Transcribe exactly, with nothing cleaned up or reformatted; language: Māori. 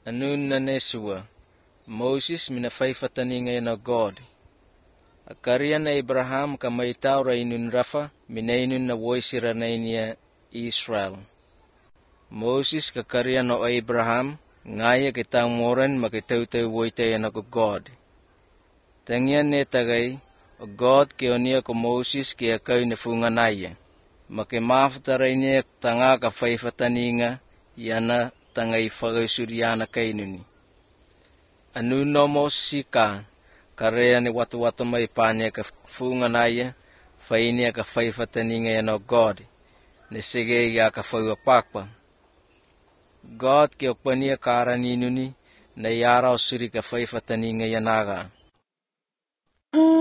Anun na nesua, Moses mina faifataninga yana God. Akaria na Abraham kamaitaw ra inun rafa, minainun na woisira na inia Israel. Moses kakaria no Abraham, ngaya kitang moran makitaw-taw woitay yana ko God. Tangyan ne tagay, o God kionia ko Moses kia kayo nafunganaya. Makimaftaray niya tanga ka faifataninga, yana tangay fagaysuryana kayo nuni. Anu no Moses ka, karea ni watu-watu may panya ka funganaya, fainia ka faifataninga yana God, nisige ya ka faywapakpa. God kiokpania kara ninuni, na yaraw suri ka faifataninga yanaga.